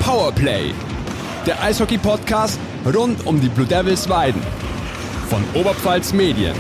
Powerplay, der Eishockey-Podcast rund um die Blue Devils Weiden von Oberpfalz Medien.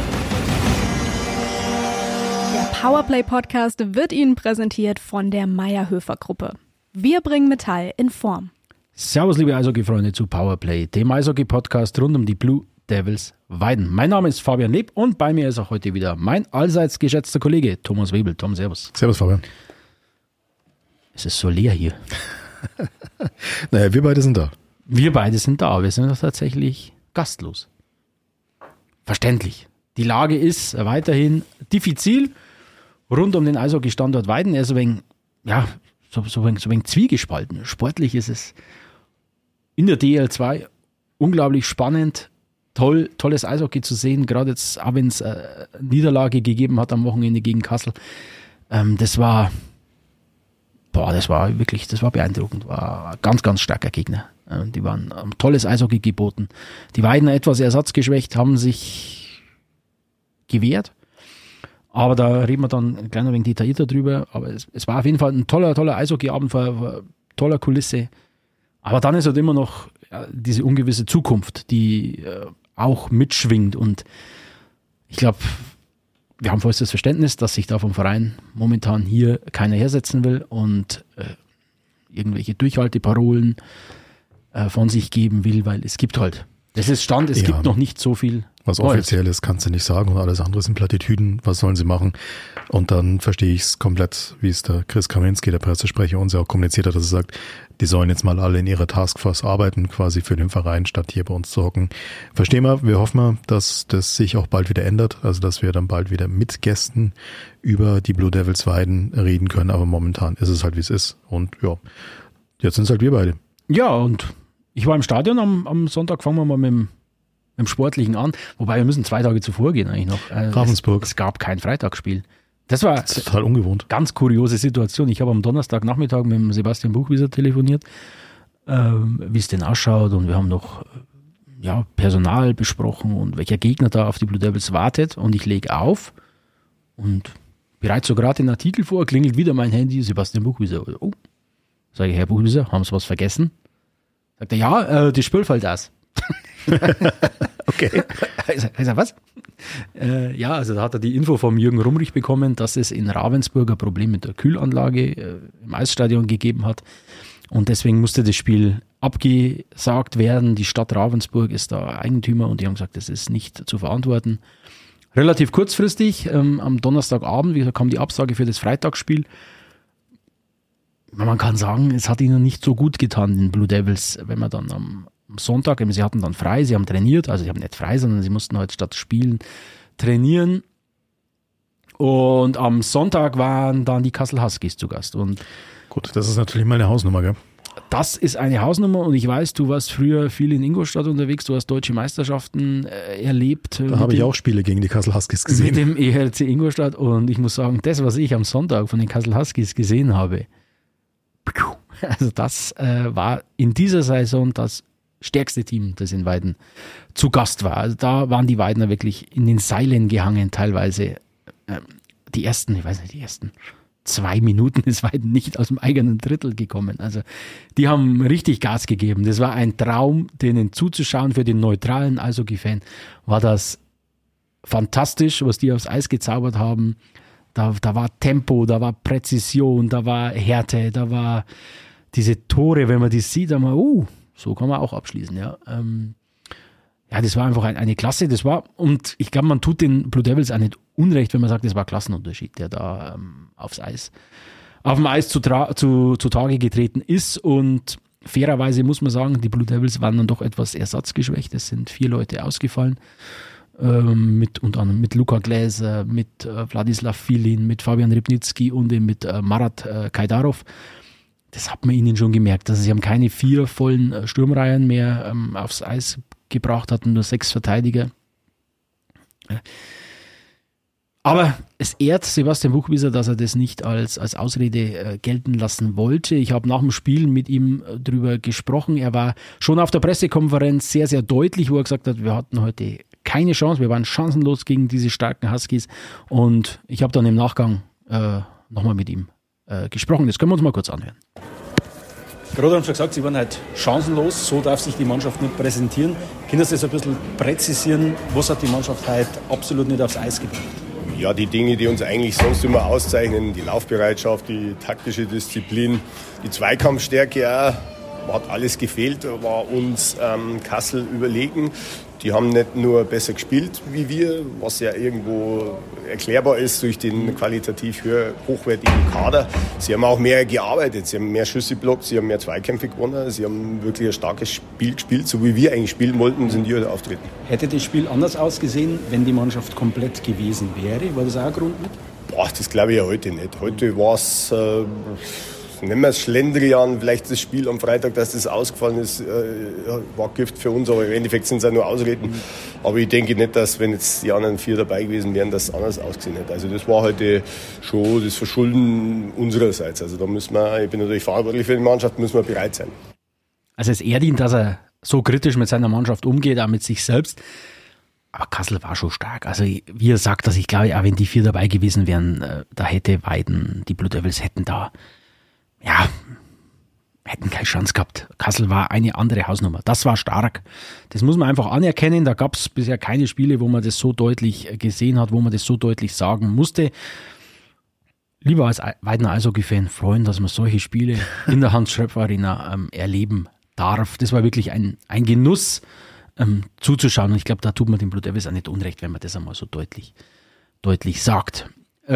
Der Powerplay-Podcast wird Ihnen präsentiert von der Mayr-Höfer-Gruppe. Wir bringen Metall in Form. Servus, liebe Eishockey-Freunde zu Powerplay, dem Eishockey-Podcast rund um die Blue Devils Weiden. Mein Name ist Fabian Leb und bei mir ist auch heute wieder mein allseits geschätzter Kollege Thomas Webel. Tom, servus. Servus, Fabian. Es ist so leer hier. Naja, wir beide sind da. Wir beide sind da, wir sind doch tatsächlich gastlos. Verständlich. Die Lage ist weiterhin diffizil rund um den Eishockey-Standort Weiden. Er ist so ein wenig zwiegespalten. Sportlich ist es in der DL2 unglaublich spannend, tolles Eishockey zu sehen, gerade jetzt, auch wenn es Niederlage gegeben hat am Wochenende gegen Kassel. Das war beeindruckend, war ein ganz, ganz starker Gegner. Die waren tolles Eishockey geboten. Die Weidener etwas ersatzgeschwächt, haben sich gewehrt. Aber da reden wir dann ein kleiner wenig detaillierter drüber. Aber es war auf jeden Fall ein toller Eishockeyabend vor toller Kulisse. Aber dann ist halt immer noch diese ungewisse Zukunft, die auch mitschwingt. Und ich glaube, wir haben vollstes Verständnis, dass sich da vom Verein momentan hier keiner hersetzen will und irgendwelche Durchhalteparolen von sich geben will, weil es gibt halt. Das ist Stand, es gibt noch nicht so viel. Was offiziell ist, kannst du nicht sagen und alles andere sind Plattitüden. Was sollen sie machen? Und dann verstehe ich es komplett, wie es der Chris Kaminski, der Pressesprecher, uns ja auch kommuniziert hat, dass er sagt, die sollen jetzt mal alle in ihrer Taskforce arbeiten, quasi für den Verein, statt hier bei uns zu hocken. Verstehen wir hoffen mal, dass das sich auch bald wieder ändert, also dass wir dann bald wieder mit Gästen über die Blue Devils Weiden reden können, aber momentan ist es halt, wie es ist. Und ja, jetzt sind es halt wir beide. Ja, und ich war im Stadion am Sonntag, fangen wir mal mit dem Sportlichen an, wobei wir müssen 2 Tage zuvor gehen eigentlich noch. Ravensburg. Es gab kein Freitagsspiel. Das war total ungewohnt. Ganz kuriose Situation. Ich habe am Donnerstagnachmittag mit dem Sebastian Buchwieser telefoniert, wie es denn ausschaut, und wir haben noch Personal besprochen und welcher Gegner da auf die Blue Devils wartet, und ich lege auf und bereite so gerade den Artikel vor, klingelt wieder mein Handy, Sebastian Buchwieser. Oh, sage ich, Herr Buchwieser, haben Sie was vergessen? Sagt er, ja, die Spül fällt aus. Okay. Ich sag, was? Also da hat er die Info vom Jürgen Rumrich bekommen, dass es in Ravensburg ein Problem mit der Kühlanlage im Eisstadion gegeben hat. Und deswegen musste das Spiel abgesagt werden. Die Stadt Ravensburg ist da Eigentümer und die haben gesagt, das ist nicht zu verantworten. Relativ kurzfristig, am Donnerstagabend, wie gesagt, kam die Absage für das Freitagsspiel. Man kann sagen, es hat ihnen nicht so gut getan, den Blue Devils, wenn man dann am Sonntag, sie hatten dann frei, sie haben trainiert, also sie haben nicht frei, sondern sie mussten halt statt spielen trainieren. Und am Sonntag waren dann die Kassel Huskies zu Gast. Und gut, das ist natürlich mal eine Hausnummer, gell? Das ist eine Hausnummer, und ich weiß, du warst früher viel in Ingolstadt unterwegs, du hast deutsche Meisterschaften erlebt. Da habe ich auch Spiele gegen die Kassel Huskies gesehen. Mit dem EHC Ingolstadt, und ich muss sagen, das, was ich am Sonntag von den Kassel Huskies gesehen habe, also das war in dieser Saison das stärkste Team, das in Weiden zu Gast war. Also da waren die Weidener wirklich in den Seilen gehangen, teilweise. Die ersten 2 Minuten ist Weiden nicht aus dem eigenen Drittel gekommen. Also die haben richtig Gas gegeben. Das war ein Traum, denen zuzuschauen. Für den neutralen Eishockey-Fan war das fantastisch, was die aufs Eis gezaubert haben. Da war Tempo, da war Präzision, da war Härte, da war diese Tore, wenn man die sieht, da mal, so kann man auch abschließen, ja. Das war einfach eine Klasse, und ich glaube, man tut den Blue Devils auch nicht unrecht, wenn man sagt, das war ein Klassenunterschied, der da auf dem Eis zutage getreten ist, und fairerweise muss man sagen, die Blue Devils waren dann doch etwas ersatzgeschwächt, es sind 4 Leute ausgefallen, unter anderem mit Luka Gläser, mit Wladislav Filin, mit Fabian Rybnicki und eben mit Marat Kajdarov. Das hat man ihnen schon gemerkt. Also sie haben keine 4 vollen Sturmreihen mehr aufs Eis gebracht, hatten nur 6 Verteidiger. Aber es ehrt Sebastian Buchwieser, dass er das nicht als Ausrede gelten lassen wollte. Ich habe nach dem Spiel mit ihm drüber gesprochen. Er war schon auf der Pressekonferenz sehr, sehr deutlich, wo er gesagt hat, wir hatten heute keine Chance, wir waren chancenlos gegen diese starken Huskies. Und ich habe dann im Nachgang nochmal mit ihm gesprochen. Das können wir uns mal kurz anhören. Gerade haben schon gesagt, sie waren halt chancenlos, so darf sich die Mannschaft nicht präsentieren. Können Sie das ein bisschen präzisieren, was hat die Mannschaft heute absolut nicht aufs Eis gebracht? Ja, die Dinge, die uns eigentlich sonst immer auszeichnen, die Laufbereitschaft, die taktische Disziplin, die Zweikampfstärke auch, hat alles gefehlt, war uns Kassel überlegen. Die haben nicht nur besser gespielt wie wir, was ja irgendwo erklärbar ist durch den qualitativ hochwertigen Kader. Sie haben auch mehr gearbeitet, sie haben mehr Schüsse blockt, sie haben mehr Zweikämpfe gewonnen, sie haben wirklich ein starkes Spiel gespielt, so wie wir eigentlich spielen wollten, sind die heute auftreten. Hätte das Spiel anders ausgesehen, wenn die Mannschaft komplett gewesen wäre? War das auch ein Grund mit? Boah, das glaube ich ja heute nicht. Heute war es... nennen wir es Schlendrian, vielleicht das Spiel am Freitag, dass das ausgefallen ist, war Gift für uns, aber im Endeffekt sind es ja nur Ausreden. Aber ich denke nicht, dass wenn jetzt die anderen 4 dabei gewesen wären, das anders ausgesehen hätte. Also das war heute schon das Verschulden unsererseits. Also da müssen wir, ich bin natürlich verantwortlich für die Mannschaft, müssen wir bereit sein. Also es ehrt ihn, dass er so kritisch mit seiner Mannschaft umgeht, auch mit sich selbst. Aber Kassel war schon stark. Also wie er sagt, dass ich glaube, auch wenn die 4 dabei gewesen wären, da hätte Weiden, die Blue Devils hätten keine Chance gehabt. Kassel war eine andere Hausnummer. Das war stark. Das muss man einfach anerkennen. Da gab es bisher keine Spiele, wo man das so deutlich gesehen hat, wo man das so deutlich sagen musste. Lieber als Weidener Eishockey-Fan freuen, dass man solche Spiele in der Hans-Schröpf-Arena erleben darf. Das war wirklich ein Genuss zuzuschauen. Und ich glaube, da tut man den Blue Devils auch nicht unrecht, wenn man das einmal so deutlich sagt.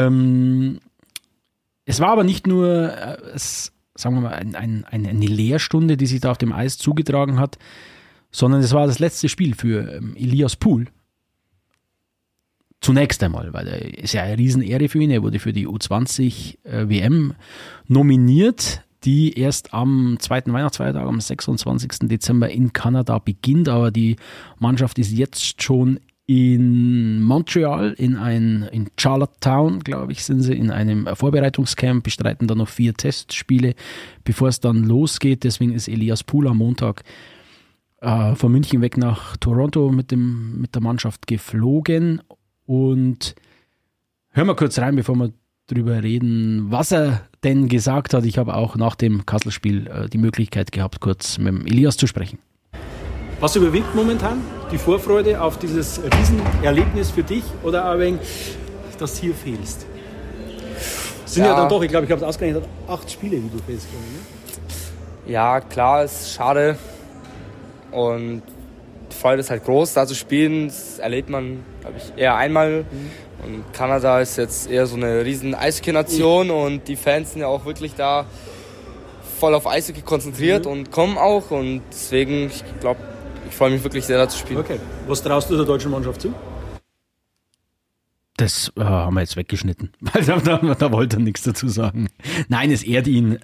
Es war aber nicht nur, sagen wir mal, eine Lehrstunde, die sich da auf dem Eis zugetragen hat, sondern es war das letzte Spiel für Elias Pool. Zunächst einmal, weil er ist ja eine Riesenehre für ihn. Er wurde für die U20 WM nominiert, die erst am zweiten Weihnachtsfeiertag, am 26. Dezember in Kanada beginnt. Aber die Mannschaft ist jetzt schon in Montreal, in Charlottetown, glaube ich, sind sie in einem Vorbereitungscamp, bestreiten dann noch 4 Testspiele, bevor es dann losgeht. Deswegen ist Elias Pool am Montag von München weg nach Toronto mit der Mannschaft geflogen. Und hören wir kurz rein, bevor wir drüber reden, was er denn gesagt hat. Ich habe auch nach dem Kassel-Spiel die Möglichkeit gehabt, kurz mit dem Elias zu sprechen. Was überwiegt momentan? Die Vorfreude auf dieses Riesenerlebnis für dich oder ein wenig, dass du hier fehlst? Es sind ja dann doch, ich glaube, ich habe es ausgerechnet, 8 Spiele, die du fehlst. Ne? Ja, klar, ist schade. Und die Freude ist halt groß, da zu spielen. Das erlebt man, glaube ich, eher einmal. Und Kanada ist jetzt eher so eine riesen Eishockey-Nation und die Fans sind ja auch wirklich da voll auf Eishockey konzentriert und kommen auch. Und deswegen, ich glaube, ich freue mich wirklich sehr, da zu spielen. Okay. Was traust du der deutschen Mannschaft zu? Das haben wir jetzt weggeschnitten, weil da wollte er nichts dazu sagen. Nein, es ehrt ihn,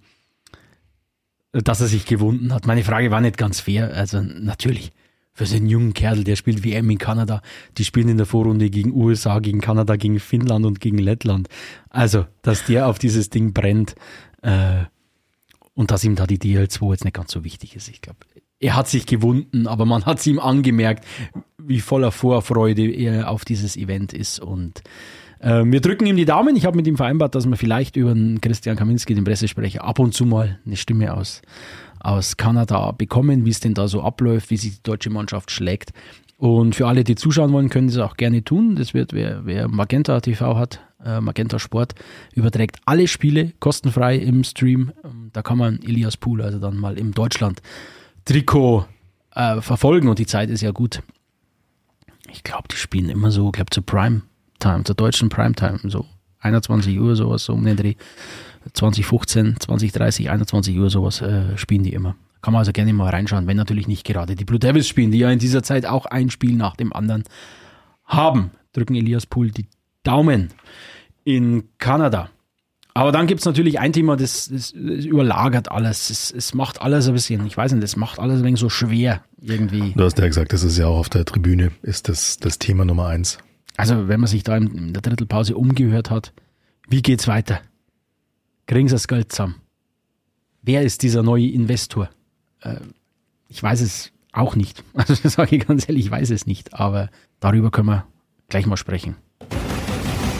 dass er sich gewunden hat. Meine Frage war nicht ganz fair. Also natürlich, für so einen jungen Kerl, der spielt WM in Kanada, die spielen in der Vorrunde gegen USA, gegen Kanada, gegen Finnland und gegen Lettland. Also, dass der auf dieses Ding brennt und dass ihm da die DL2 jetzt nicht ganz so wichtig ist. Ich glaube, er hat sich gewunden, aber man hat es ihm angemerkt, wie voller Vorfreude er auf dieses Event ist. Und wir drücken ihm die Daumen. Ich habe mit ihm vereinbart, dass wir vielleicht über den Christian Kaminski, den Pressesprecher, ab und zu mal eine Stimme aus Kanada bekommen, wie es denn da so abläuft, wie sich die deutsche Mannschaft schlägt. Und für alle, die zuschauen wollen, können das auch gerne tun. Das wird, wer Magenta TV hat, Magenta Sport, überträgt alle Spiele kostenfrei im Stream. Da kann man Elias Pool also dann mal im Deutschland-Trikot verfolgen und die Zeit ist ja gut. Ich glaube, die spielen immer so, zur Primetime, zur deutschen Primetime, so 21 Uhr sowas, so um den Dreh. 2015, 2030, 21 Uhr sowas spielen die immer. Kann man also gerne mal reinschauen, wenn natürlich nicht gerade die Blue Devils spielen, die ja in dieser Zeit auch ein Spiel nach dem anderen haben. Drücken Elias Pool die Daumen in Kanada. Aber dann gibt es natürlich ein Thema, das überlagert alles. Es macht alles ein bisschen, ich weiß nicht, das macht alles ein wenig so schwer irgendwie. Du hast ja gesagt, das ist ja auch auf der Tribüne, ist das Thema Nummer 1. Also wenn man sich da in der Drittelpause umgehört hat, wie geht's weiter? Kriegen sie das Geld zusammen? Wer ist dieser neue Investor? Ich weiß es auch nicht. Also das sage ich ganz ehrlich, ich weiß es nicht. Aber darüber können wir gleich mal sprechen.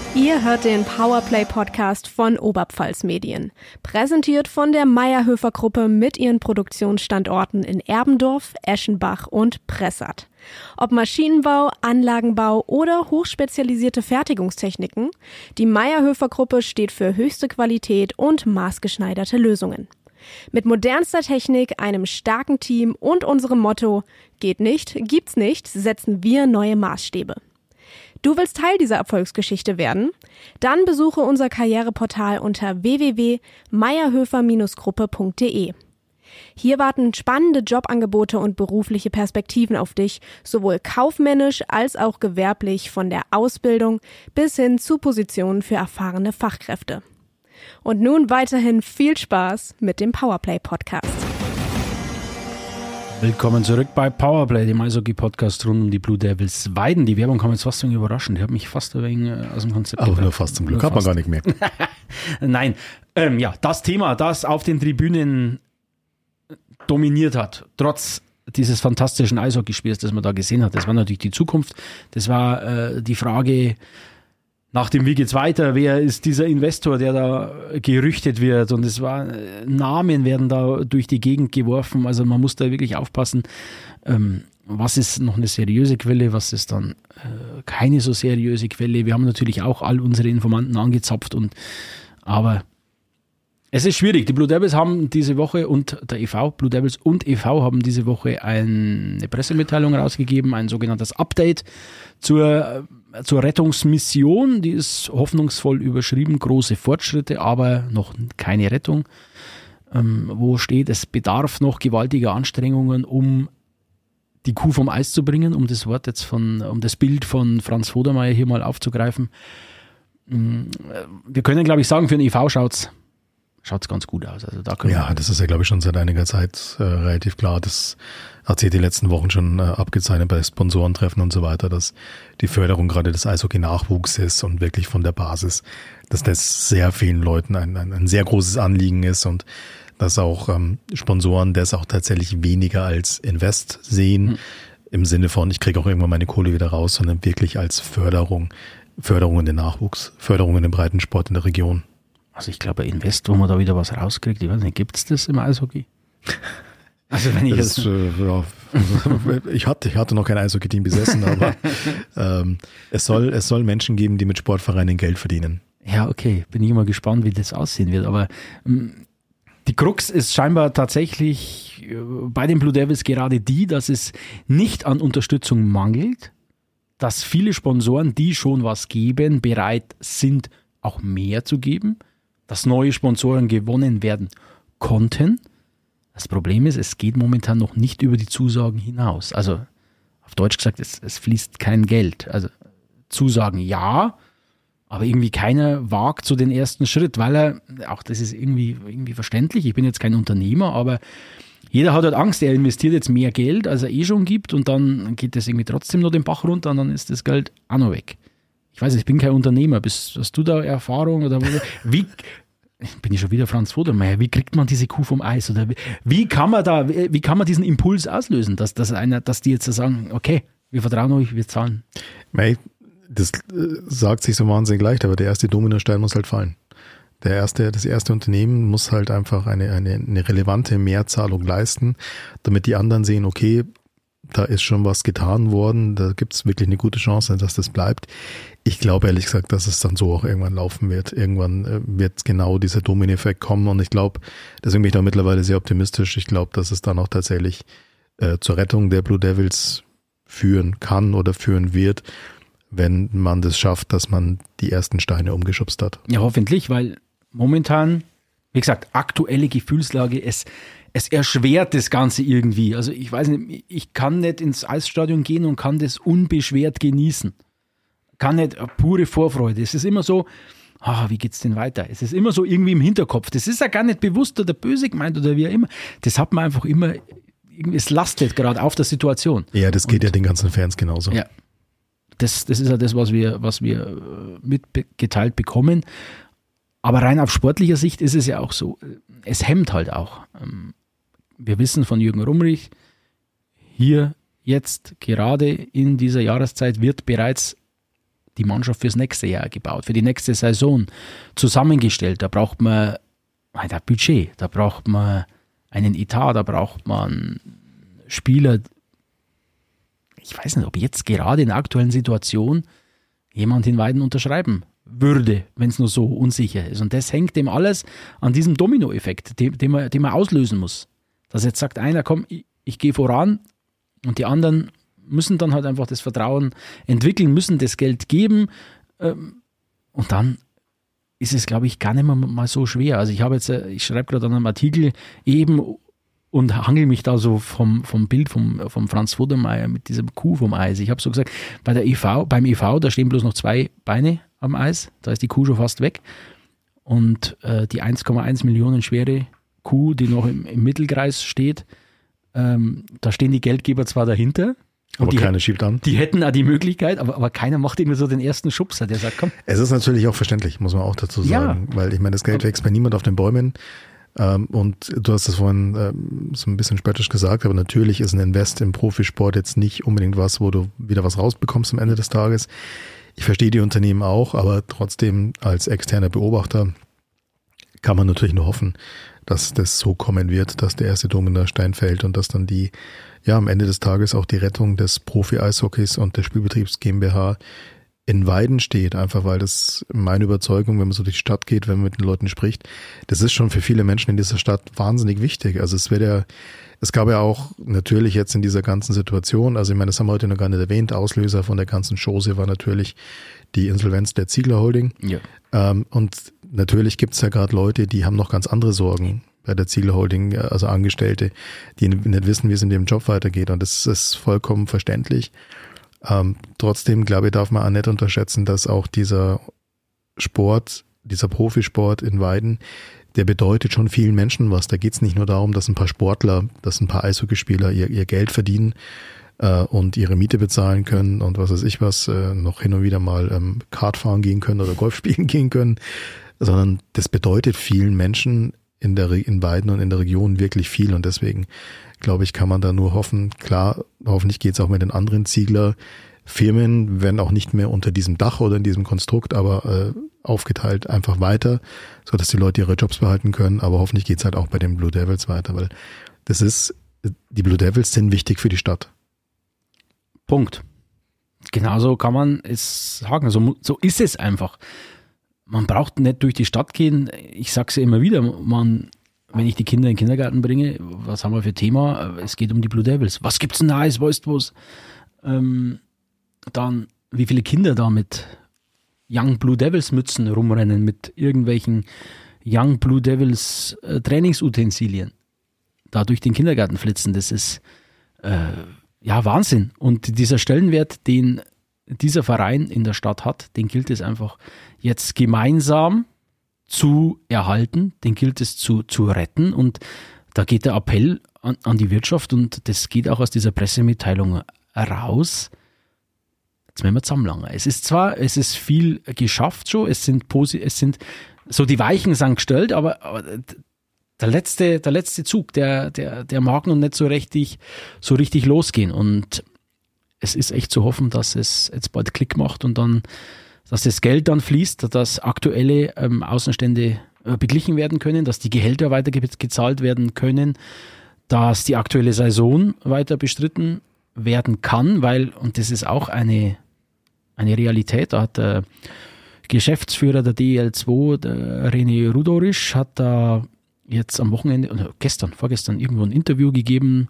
Ihr hört den Powerplay-Podcast von Oberpfalz Medien. Präsentiert von der Mayr-Höfer-Gruppe mit ihren Produktionsstandorten in Erbendorf, Eschenbach und Pressath. Ob Maschinenbau, Anlagenbau oder hochspezialisierte Fertigungstechniken, die Mayr-Höfer-Gruppe steht für höchste Qualität und maßgeschneiderte Lösungen. Mit modernster Technik, einem starken Team und unserem Motto „Geht nicht, gibt's nicht" setzen wir neue Maßstäbe. Du willst Teil dieser Erfolgsgeschichte werden? Dann besuche unser Karriereportal unter www.mayerhöfer-gruppe.de. Hier warten spannende Jobangebote und berufliche Perspektiven auf dich, sowohl kaufmännisch als auch gewerblich, von der Ausbildung bis hin zu Positionen für erfahrene Fachkräfte. Und nun weiterhin viel Spaß mit dem Powerplay-Podcast. Willkommen zurück bei Powerplay, dem Eishockey-Podcast rund um die Blue Devils Weiden. Die Werbung kam jetzt fast ein wenig überraschend. Die hat mich fast ein wenig aus dem Konzept Aber nur fast zum Glück, hat man gar nicht mehr. Nein, das Thema, das auf den Tribünen dominiert hat, trotz dieses fantastischen Eishockeyspiels, das man da gesehen hat, das war natürlich die Zukunft. Das war die Frage nach dem, wie geht's weiter, wer ist dieser Investor, der da gerüchtet wird, und es war, Namen werden da durch die Gegend geworfen, also man muss da wirklich aufpassen, was ist noch eine seriöse Quelle, was ist dann keine so seriöse Quelle. Wir haben natürlich auch all unsere Informanten angezapft, aber es ist schwierig. Die Blue Devils haben diese Woche und der e.V., Blue Devils und e.V. haben diese Woche eine Pressemitteilung rausgegeben, ein sogenanntes Update zur Rettungsmission. Die ist hoffnungsvoll überschrieben, große Fortschritte, aber noch keine Rettung. Wo steht, es bedarf noch gewaltiger Anstrengungen, um die Kuh vom Eis zu bringen, um das Bild von Franz Vodermeier hier mal aufzugreifen. Wir können, glaube ich, sagen, für den e.V. schaut's ganz gut aus. Also da das ist ja, glaube ich, schon seit einiger Zeit relativ klar. Das hat sich die letzten Wochen schon abgezeichnet bei Sponsorentreffen und so weiter, dass die Förderung gerade des Eishockey-Nachwuchs und wirklich von der Basis, dass das sehr vielen Leuten ein sehr großes Anliegen ist und dass auch Sponsoren das auch tatsächlich weniger als Invest sehen, im Sinne von, ich kriege auch irgendwann meine Kohle wieder raus, sondern wirklich als Förderung in den Nachwuchs, Förderung in den Breitensport in der Region. Also ich glaube, Invest, wo man da wieder was rauskriegt, ich weiß nicht, gibt es das im Eishockey? Also wenn ich ich hatte noch kein Eishockey-Team besessen, aber es soll Menschen geben, die mit Sportvereinen Geld verdienen. Ja, okay, bin ich immer gespannt, wie das aussehen wird, aber die Krux ist scheinbar tatsächlich bei den Blue Devils gerade die, dass es nicht an Unterstützung mangelt, dass viele Sponsoren, die schon was geben, bereit sind, auch mehr zu geben, dass neue Sponsoren gewonnen werden konnten. Das Problem ist, es geht momentan noch nicht über die Zusagen hinaus. Also auf Deutsch gesagt, es fließt kein Geld. Also Zusagen ja, aber irgendwie keiner wagt so den ersten Schritt, weil auch das ist irgendwie verständlich, ich bin jetzt kein Unternehmer, aber jeder hat halt Angst, er investiert jetzt mehr Geld, als er schon gibt, und dann geht das irgendwie trotzdem noch den Bach runter und dann ist das Geld auch noch weg. Ich weiß, ich bin kein Unternehmer. Hast du da Erfahrung? Oder wie bin ich schon wieder Franz Vodermeier? Wie kriegt man diese Kuh vom Eis? Oder wie kann man diesen Impuls auslösen, dass die jetzt sagen, okay, wir vertrauen euch, wir zahlen? Das sagt sich so wahnsinnig leicht, aber der erste Dominostein muss halt fallen. Das erste Unternehmen muss halt einfach eine relevante Mehrzahlung leisten, damit die anderen sehen, okay, da ist schon was getan worden, da gibt es wirklich eine gute Chance, dass das bleibt. Ich glaube ehrlich gesagt, dass es dann so auch irgendwann laufen wird. Irgendwann wird genau dieser Domino-Effekt kommen, und ich glaube, deswegen bin ich da mittlerweile sehr optimistisch. Ich glaube, dass es dann auch tatsächlich zur Rettung der Blue Devils führen kann oder führen wird, wenn man das schafft, dass man die ersten Steine umgeschubst hat. Ja, hoffentlich, weil momentan, wie gesagt, aktuelle Gefühlslage, es erschwert das Ganze irgendwie. Also ich weiß nicht, ich kann nicht ins Eisstadion gehen und kann das unbeschwert genießen. Kann nicht pure Vorfreude. Es ist immer so, wie geht's denn weiter? Es ist immer so irgendwie im Hinterkopf. Das ist ja gar nicht bewusst oder böse gemeint oder wie auch immer. Das hat man einfach immer, es lastet gerade auf der Situation. Ja, das geht ja den ganzen Fans genauso. Ja, das ist ja das, was wir mitgeteilt bekommen. Aber rein auf sportlicher Sicht ist es ja auch so, es hemmt halt auch. Wir wissen von Jürgen Rumrich, hier jetzt gerade in dieser Jahreszeit wird bereits die Mannschaft fürs nächste Jahr gebaut, für die nächste Saison zusammengestellt. Da braucht man ein Budget, da braucht man einen Etat, da braucht man Spieler. Ich weiß nicht, ob jetzt gerade in der aktuellen Situation jemand in Weiden unterschreiben würde, wenn es nur so unsicher ist. Und das hängt dem alles an diesem Dominoeffekt, den man auslösen muss. Dass jetzt sagt einer, komm, ich gehe voran, und die anderen müssen dann halt einfach das Vertrauen entwickeln, müssen das Geld geben, und dann ist es, glaube ich, gar nicht mal so schwer. Also ich schreibe gerade an einem Artikel eben und hangel mich da so vom Bild vom Franz Vodermeier mit dieser Kuh vom Eis. Ich habe so gesagt, beim EV, da stehen bloß noch 2 Beine am Eis, da ist die Kuh schon fast weg, und die 1,1 Millionen schwere Kuh, die noch im Mittelkreis steht, da stehen die Geldgeber zwar dahinter, aber keiner schiebt an. Die hätten auch die Möglichkeit, aber keiner macht irgendwie so den ersten Schubser, der sagt, komm. Es ist natürlich auch verständlich, muss man auch dazu sagen, weil ich meine, das Geld wächst bei niemand auf den Bäumen, und du hast es vorhin so ein bisschen spöttisch gesagt, aber natürlich ist ein Invest im Profisport jetzt nicht unbedingt was, wo du wieder was rausbekommst am Ende des Tages. Ich verstehe die Unternehmen auch, aber trotzdem als externer Beobachter kann man natürlich nur hoffen, dass das so kommen wird, dass der erste Dominostein fällt und dass dann am Ende des Tages auch die Rettung des Profi-Eishockeys und des Spielbetriebs GmbH in Weiden steht, einfach weil das meine Überzeugung, wenn man so durch die Stadt geht, wenn man mit den Leuten spricht, das ist schon für viele Menschen in dieser Stadt wahnsinnig wichtig. Also es gab ja auch natürlich jetzt in dieser ganzen Situation, also ich meine, das haben wir heute noch gar nicht erwähnt, Auslöser von der ganzen Chose war natürlich die Insolvenz der Ziegler Holding. Ja. Und natürlich gibt es ja gerade Leute, die haben noch ganz andere Sorgen bei der Ziegler Holding, also Angestellte, die nicht wissen, wie es in dem Job weitergeht, und das ist vollkommen verständlich. Trotzdem, glaube ich, darf man auch nicht unterschätzen, dass auch dieser Profisport in Weiden, der bedeutet schon vielen Menschen was. Da geht es nicht nur darum, dass ein paar Sportler, dass ein paar Eishockeyspieler ihr Geld verdienen und ihre Miete bezahlen können und was weiß ich was, noch hin und wieder mal Kart fahren gehen können oder Golf spielen gehen können, sondern das bedeutet vielen Menschen in Weiden und in der Region wirklich viel, und deswegen glaube ich, kann man da nur hoffen. Klar, hoffentlich geht es auch mit den anderen Ziegler-Firmen, wenn auch nicht mehr unter diesem Dach oder in diesem Konstrukt, aber aufgeteilt einfach weiter, so dass die Leute ihre Jobs behalten können. Aber hoffentlich geht es halt auch bei den Blue Devils weiter, weil die Blue Devils sind wichtig für die Stadt. Punkt. Genauso kann man es sagen. So ist es einfach. Man braucht nicht durch die Stadt gehen. Ich sage es ja immer wieder, wenn ich die Kinder in den Kindergarten bringe, was haben wir für Thema? Es geht um die Blue Devils. Was gibt's denn Neues? Weißt du was? Dann, wie viele Kinder da mit Young Blue Devils Mützen rumrennen, mit irgendwelchen Young Blue Devils Trainingsutensilien, da durch den Kindergarten flitzen. Das ist Wahnsinn. Und dieser Stellenwert, den dieser Verein in der Stadt hat, den gilt es einfach jetzt gemeinsam zu erhalten, den gilt es zu retten, und da geht der Appell an die Wirtschaft, und das geht auch aus dieser Pressemitteilung raus. Jetzt müssen wir zusammenlangen. Es ist viel geschafft schon, es sind so, die Weichen sind gestellt, aber der letzte Zug, der mag noch nicht so richtig losgehen, und es ist echt zu hoffen, dass es jetzt bald Klick macht und dann, dass das Geld dann fließt, dass aktuelle Außenstände beglichen werden können, dass die Gehälter weiter gezahlt werden können, dass die aktuelle Saison weiter bestritten werden kann, weil, und das ist auch eine Realität, da hat der Geschäftsführer der DEL2, der René Rudorisch, hat da jetzt am Wochenende, oder vorgestern irgendwo ein Interview gegeben,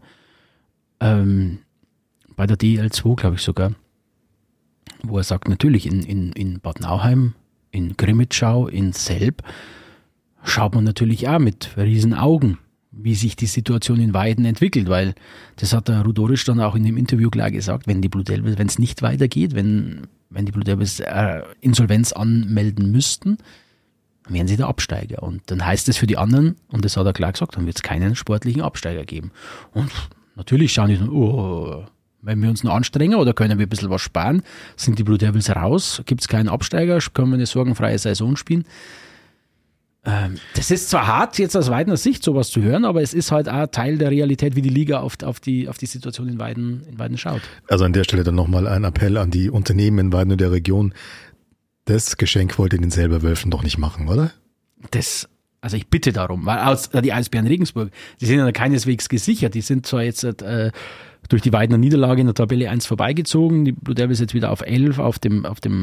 bei der DEL2, glaube ich sogar, wo er sagt, natürlich in Bad Nauheim, in Grimmitschau, in Selb, schaut man natürlich auch mit riesen Augen, wie sich die Situation in Weiden entwickelt, weil das hat der Rudorisch dann auch in dem Interview klar gesagt, wenn die Blue Devils, wenn es nicht weitergeht, wenn die Blue Devils Insolvenz anmelden müssten, dann wären sie der Absteiger. Und dann heißt es für die anderen, und das hat er klar gesagt, dann wird es keinen sportlichen Absteiger geben. Und natürlich schauen die dann, wenn wir uns noch anstrengen oder können wir ein bisschen was sparen, sind die Blue Devils raus, gibt es keinen Absteiger, können wir eine sorgenfreie Saison spielen. Das ist zwar hart, jetzt aus Weidener Sicht sowas zu hören, aber es ist halt auch Teil der Realität, wie die Liga auf die Situation in Weiden schaut. Also an der Stelle dann nochmal ein Appell an die Unternehmen in Weiden und der Region. Das Geschenk wollt ihr den selber Wölfen doch nicht machen, oder? Also ich bitte darum, weil die Eisbären Regensburg, die sind ja keineswegs gesichert. Die sind zwar jetzt durch die Weidener Niederlage in der Tabelle 1 vorbeigezogen. Die Blue Devils jetzt wieder auf 11 auf dem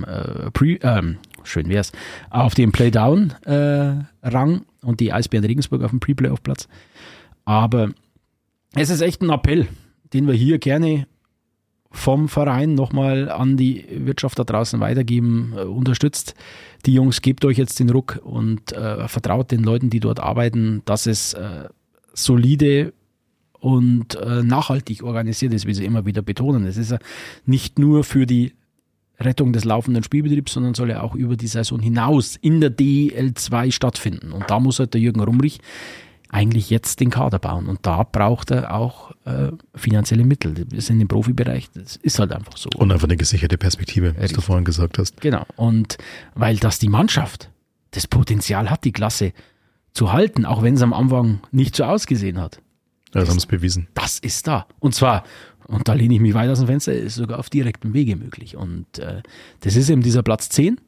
auf dem Playdown-Rang und die Eisbären Regensburg auf dem Pre-Playoff-Platz. Aber es ist echt ein Appell, den wir hier gerne vom Verein nochmal an die Wirtschaft da draußen weitergeben. Unterstützt die Jungs, gebt euch jetzt den Ruck und vertraut den Leuten, die dort arbeiten, dass es solide und nachhaltig organisiert ist, wie sie immer wieder betonen. Es ist ja nicht nur für die Rettung des laufenden Spielbetriebs, sondern soll ja auch über die Saison hinaus in der DEL2 stattfinden. Und da muss halt der Jürgen Rumrich eigentlich jetzt den Kader bauen. Und da braucht er auch finanzielle Mittel. Wir sind im Profibereich, das ist halt einfach so. Und einfach eine gesicherte Perspektive, was du vorhin gesagt hast. Genau. Und weil das die Mannschaft das Potenzial hat, die Klasse zu halten, auch wenn es am Anfang nicht so ausgesehen hat. Das haben es bewiesen. Das ist da. Und zwar, und da lehne ich mich weit aus dem Fenster, ist sogar auf direktem Wege möglich. Und das ist eben dieser Platz 10.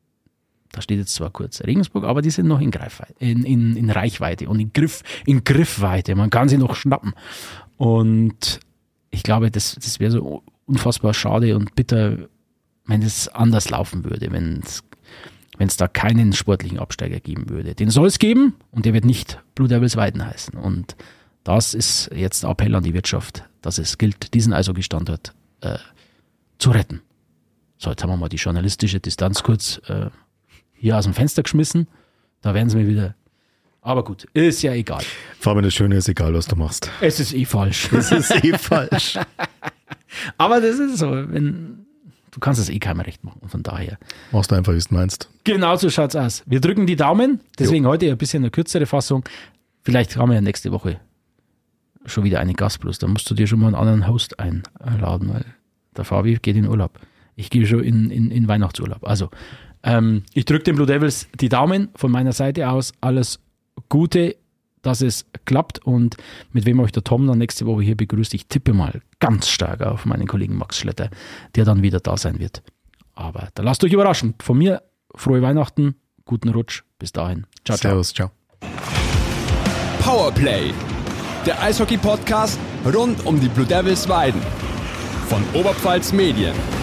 Da steht jetzt zwar kurz Regensburg, aber die sind noch in Reichweite und in Griffweite. Man kann sie noch schnappen. Und ich glaube, das wäre so unfassbar schade und bitter, wenn es anders laufen würde, wenn es da keinen sportlichen Absteiger geben würde. Den soll es geben und der wird nicht Blue Devils Weiden heißen. Und das ist jetzt ein Appell an die Wirtschaft, dass es gilt, diesen Eishockey-Standort zu retten. So, jetzt haben wir mal die journalistische Distanz kurz hier aus dem Fenster geschmissen. Da werden sie mir wieder... Aber gut, ist ja egal. Fabian, das Schöne ist egal, was du machst. Es ist eh falsch. Es ist eh falsch. Aber das ist so, du kannst es eh keinem recht machen. Von daher. Machst du einfach, wie du meinst. Genau so schaut's aus. Wir drücken die Daumen. Deswegen heute ein bisschen eine kürzere Fassung. Vielleicht haben wir ja nächste Woche schon wieder einen Gast bloß. Da musst du dir schon mal einen anderen Host einladen, weil der Fabi geht in Urlaub. Ich gehe schon in Weihnachtsurlaub. Also, ich drücke den Blue Devils die Daumen von meiner Seite aus. Alles Gute, dass es klappt und mit wem euch der Tom dann nächste Woche hier begrüßt. Ich tippe mal ganz stark auf meinen Kollegen Max Schletter, der dann wieder da sein wird. Aber da lasst euch überraschen. Von mir frohe Weihnachten, guten Rutsch. Bis dahin. Ciao, ciao. Servus, ciao. Powerplay, der Eishockey-Podcast rund um die Blue Devils Weiden von Oberpfalz Medien.